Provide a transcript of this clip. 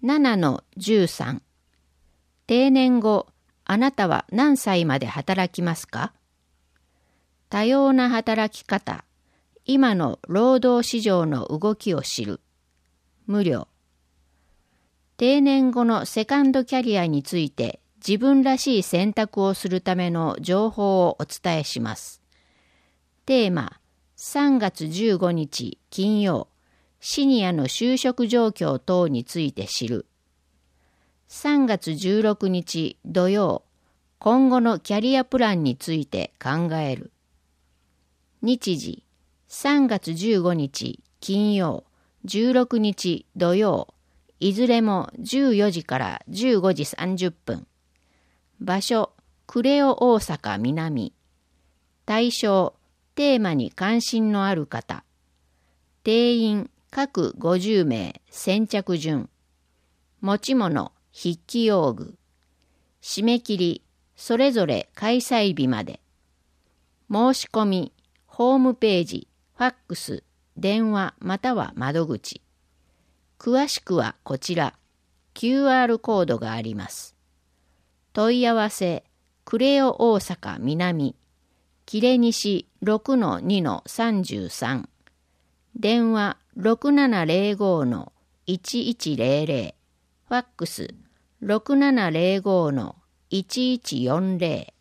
7-13。定年後、あなたは何歳まで働きますか？多様な働き方、今の労働市場の動きを知る。無料。定年後のセカンドキャリアについて自分らしい選択をするための情報をお伝えします。テーマ、3月15日金曜、シニアの就職状況等について知る。3月16日土曜、今後のキャリアプランについて考える。日時、3月15日金曜、16日土曜、いずれも14時から15時30分。場所、クレオ大阪南。対象、テーマに関心のある方。定員、各50名、先着順。持ち物、筆記用具。締め切り、それぞれ開催日まで。申し込み、ホームページ、ファックス、電話または窓口。詳しくはこちら、QR コードがあります。問い合わせ、クレオ大阪南、切れ西 6-2-33。電話6705-1100。ファックス6705-1140。